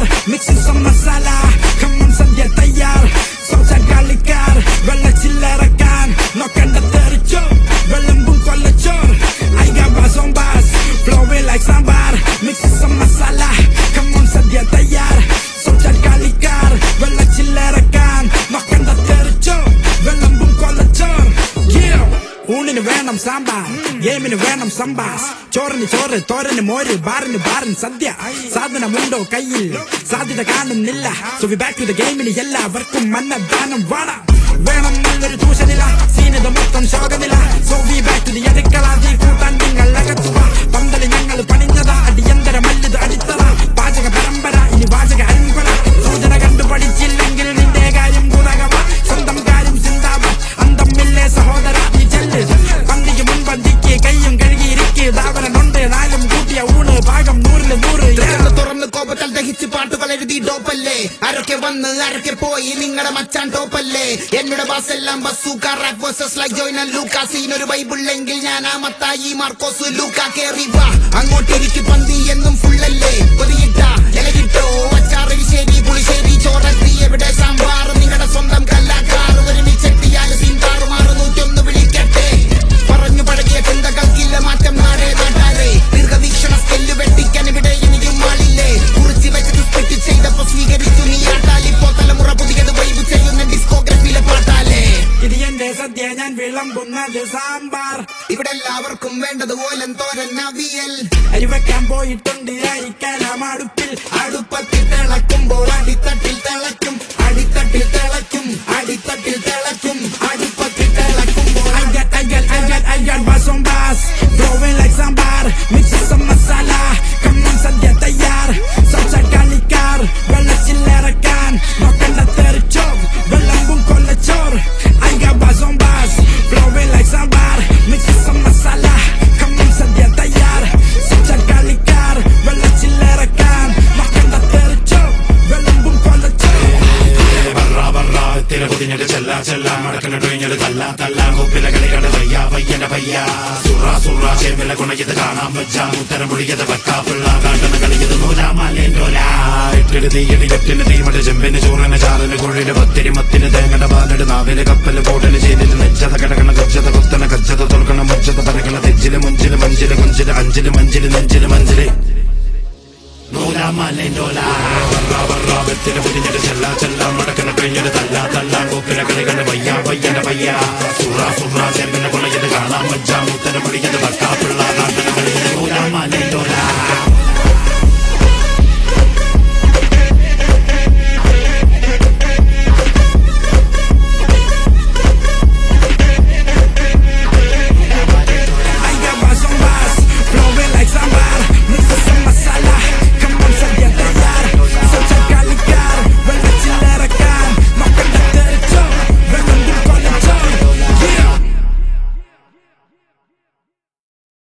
sambar, mixing some masala. Come on, Sandhya tayyar. Saucha galikar, vella chillarakan. Nokkanda thericho, vellambum kollachor. I got bass on bass, flowing like sambar, mixing some masala. Come on, Sandhya tayyar. Saucha galikar, vella chillarakan. Nokkanda thericho, vellambum kollachor. Yeah. ഊണിന് വേണം സാമ്പാർ, ഗെയിമിന് വേണം സംബാസ്, ചോറിന് ചോറ്, തോരന് മോര്, ബാറിന് ബാറിന് സദ്യ. സാധനമുണ്ടോ കയ്യിൽ, സാധ്യത കാണുന്നില്ല. So we back to the ഗെയിമിന് എല്ലാവർക്കും അന്നദാനം വേണം നല്ലൊരു ട്യൂഷനില. സീനിത മൊത്തം ശോകനില. So we back to the അടുക്കള. തീ കൂട്ടാൻ നിങ്ങൾ അകത്തുക. പന്തല് ഞങ്ങൾ പണിഞ്ഞതാ, അടിയന്തര മല്ലിത് അടിത്തറ. പാചക പരമ്പര, ഇനി വാചക അൻപറ. സൂചന കണ്ടു പഠിച്ചില്ലെങ്കിൽ നിന്റെ കാര്യം കുതകവ. സ്വന്തം കാര്യം ചിന്താവ, അന്തമില്ലേ സഹോദര. പന്തിക്ക് മുൻപന്തിക്ക് കയ്യും കഴുകിയിരിക്ക്. ധാവനുണ്ട് നാലും കൂട്ടിയ ഊണ് പാകം 100-ല് 100. തുറന്ന് കോപത്താൽ ദഹിച്ച് പാട്ടുകൾ എഴുതി ഡോപ്പല്ലേ. ആരൊക്കെ വന്ന് ആരൊക്കെ പോയി, നിങ്ങളുടെ മച്ചാൻ ടോപ്പല്ലേ. എന്നോട് ബാസ് എല്ലാം bazooka. Rap versus like join ലൂക്ക. സീനൊരു ബൈബിളെങ്കിൽ ഞാൻ ആ മത്തായി മാർക്കോസ് ലൂക്ക. കേറി വാ അങ്ങോട്ടിരിക്കും, പന്തി എന്നും ഫുള്ളല്ലേ. പൊതിയിട്ട ഇലകിട്ടോ അച്ചാറിശ്ശേരി പുളിശ്ശേരി ചോറത്തി. എവിടെ സാമ്പാർ നിങ്ങളുടെ സ്വന്തം കലാക്കാർ. ഒരുമിച്ചെത്തിയാൽ സീൻ താറുമാറ് 101 വിളിക്കട്ടെ. പറഞ്ഞു പഴകിയ ചിന്തകൾക്കില്ല മാറ്റം നാടേ നാട്ടാരെ. ദീർഘവീക്ഷണ സ്കെല്ല് വെട്ടിക്കാൻ ഇവിടെ എനിക്കും ആളില്ലേ. കുറിച്ച് വെച്ചത് സ്പെറ്റ് ചെയ്തപ്പോ സ്വീകരിച്ചു നീ ആട്ടാലിപ്പോ. തലമുറ പുതിയത് വൈബ് ചെയ്യുന്ന ഡിസ്കോഗ്രഫിയിലെ പാട്ടാലേ. ഇത് എന്റെ സദ്യ, ഞാൻ വിളമ്പുന്നത് സാമ്പാർ. ഇവിടെ എല്ലാവർക്കും വേണ്ടത് ഓലൻ തോരൻ അവിയൽ. അരി വെക്കാൻ പോയിട്ടുണ്ട് അരിക്കാനാം അടുപ്പിൽ. അടുപ്പത്തിൽ തിളക്കുമ്പോൾ അടിത്തട്ടിൽ തിളക്കും. അടിത്തട്ടിൽ തിളക്കും, അടിത്തട്ടിൽ തിളക്കും. അടുപ്പത്തിൽ തിളക്കുമ്പോൾ I got bass on bass, flowing like sambar, mixing some masala. Come on, Sandhya tayyar. Saucha galikar, vella chillarakan. Nokkanda thericho, vellambum kollachor. I got bass on bass, flowing like sambar, mixing some masala. Come on, Sandhya tayyar. Saucha galikar, vella chillarakan. Nokkanda thericho, vellambum kollachor. Barra barra, tira പൊതിഞ്ഞിട്ട് ചെല്ല ചെല്ല. മടക്കണ ടൊഴിഞ്ഞിട്ട് തല്ല തല്ല. കൊപ്പില കളികണ്ട വയ്യ വയ്യന്റെ വയ്യ. സുറ സുറ ചേവില കുണയത് കാണാൻ വെച്ച. ഉത്തരം പൊളിയത് വെക്കാപ്പിള്ള. കാട്ടണ കളിയത് നൂലാമല്ലേന്തോല. ഇട്ടിട്ട് തീയടി കെട്ടിന് തീമട്ട് ചെമ്പിന് ചോറിന് ചാറിന് കുഴിന് പത്തിരി മത്തിന് തേങ്ങട പാലട് നാവില് കപ്പല് കോട്ടല് ചെയ്തിന് നെച്ചത കിടക്കണ കച്ചത കൊത്തണ കച്ചത തുറക്കണ മുച്ചത പറക്കണ തെച്ചില് മുഞ്ചില് മഞ്ചില് കൊഞ്ചില് അഞ്ചില് മഞ്ചില് നെഞ്ചില് മഞ്ചില് നൂലാമല്ലേന്തോല. വർറ വർറ വെത്തില് പൊതിഞ്ഞിട്ട് ചെല്ല ചെല്ല. മടക്കണ ടൊഴിഞ്ഞിട്ട് തല്ല തല്ല. കൊപ്പില കളികണ്ട വയ്യ വയ്യന്റെ വയ്യ. സുറ സുറ ചേവില കുണയത് കാണാൻ വെച്ച. ഉത്തരം പൊളിയത് വെക്ക